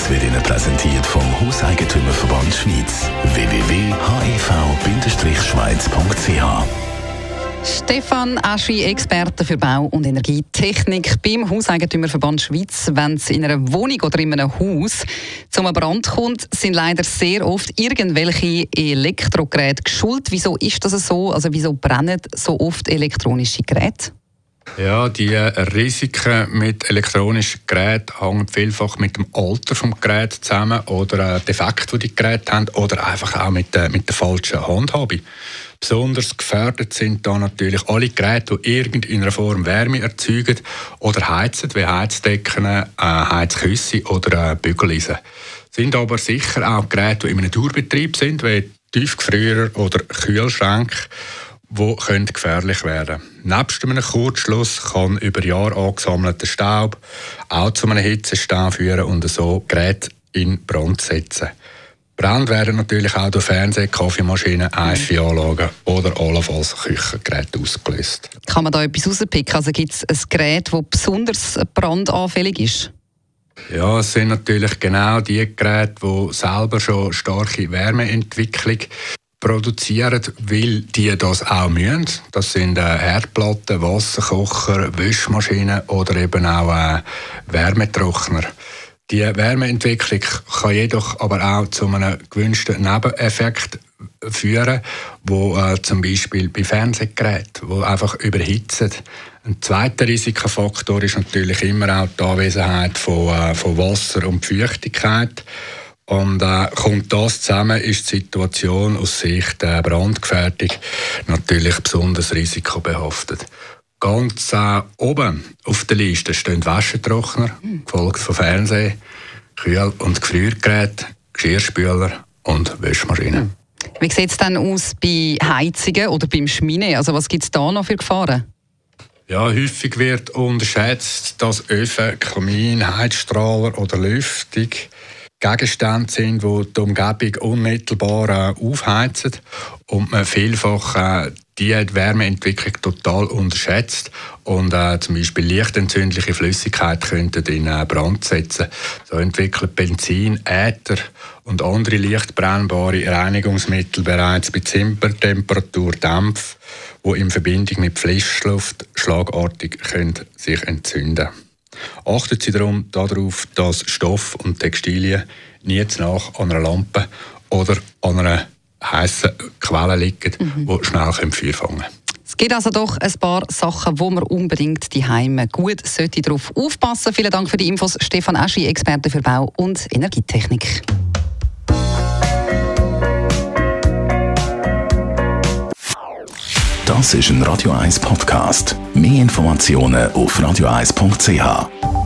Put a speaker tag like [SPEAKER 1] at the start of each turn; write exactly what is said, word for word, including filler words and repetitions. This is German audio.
[SPEAKER 1] wird Ihnen präsentiert vom Hauseigentümerverband Schweiz. w w w punkt h e v Bindestrich schweiz punkt c h.
[SPEAKER 2] Stefan Aschi, Experte für Bau- und Energietechnik beim Hauseigentümerverband Schweiz. Wenn es in einer Wohnung oder in einem Haus zum Brand kommt, sind leider sehr oft irgendwelche Elektrogeräte schuld. Wieso ist das so? Also wieso brennen so oft elektronische Geräte?
[SPEAKER 3] Ja, die Risiken mit elektronischen Geräten hängen vielfach mit dem Alter des Geräts zusammen oder Defekte, die die Geräte haben, oder einfach auch mit der, mit der falschen Handhabung. Besonders gefährdet sind da natürlich alle Geräte, die irgendeiner Form Wärme erzeugen oder heizen, wie Heizdecken, äh, Heizküsse oder äh, Bügeleisen. Sind aber sicher auch Geräte, die in einem Dauerbetrieb sind, wie Tiefgefrierer oder Kühlschränke, die können gefährlich werden können. Nebst einem Kurzschluss kann über Jahre angesammelter Staub auch zu einem Hitzestau führen und so Geräte in Brand setzen. Brände werden natürlich auch durch Fernseh-, Kaffeemaschinen, I F I-Anlagen oder allenfalls Küchengeräte ausgelöst.
[SPEAKER 2] Kann man da etwas rauspicken? Also gibt es ein Gerät, das besonders brandanfällig ist?
[SPEAKER 3] Ja, es sind natürlich genau die Geräte, die selber schon starke Wärmeentwicklung produzieren, weil die das auch müssen. Das sind äh, Herdplatten, Wasserkocher, Wäschmaschinen oder eben auch äh, Wärmetrockner. Die Wärmeentwicklung kann jedoch aber auch zu einem gewünschten Nebeneffekt führen, wo äh, zum Beispiel bei Fernsehgeräten, die einfach überhitzen. Ein zweiter Risikofaktor ist natürlich immer auch die Anwesenheit von, äh, von Wasser und Feuchtigkeit. Und äh, kommt das zusammen, ist die Situation aus Sicht der Brandgefährdung natürlich besonders risikobehaftet. Ganz äh, oben auf der Liste stehen Wäschetrockner, mhm. gefolgt von Fernseh-, Kühl- und Gefriergeräten, Geschirrspüler und Wäschmaschinen. Mhm.
[SPEAKER 2] Wie sieht es denn aus bei Heizungen oder beim Schmine? Also was gibt es da noch für Gefahren?
[SPEAKER 3] Ja, häufig wird unterschätzt, dass Öfen, Kamin, Heizstrahler oder Lüftung Gegenstände sind, die die Umgebung unmittelbar äh, aufheizen und man vielfach äh, die Wärmeentwicklung total unterschätzt und äh, zum Beispiel leicht entzündliche Flüssigkeit könnten in äh, Brand setzen. So entwickelt Benzin, Äther und andere leicht brennbare Reinigungsmittel bereits bei Zimmertemperatur Dämpfe, die in Verbindung mit Frischluft schlagartig können sich entzünden können. Achten Sie darum darauf, dass Stoff und Textilien nie zu nah an einer Lampe oder an einer heissen Quelle liegen, mhm. die schnell Feuer fangen können.
[SPEAKER 2] Es gibt also doch ein paar Sachen, wo man unbedingt die Heime gut sollte darauf aufpassen. Vielen Dank für die Infos, Stefan Aschi, Experte für Bau- und Energietechnik.
[SPEAKER 1] Das ist ein Radio eins Podcast. Mehr Informationen auf radio eins punkt c h.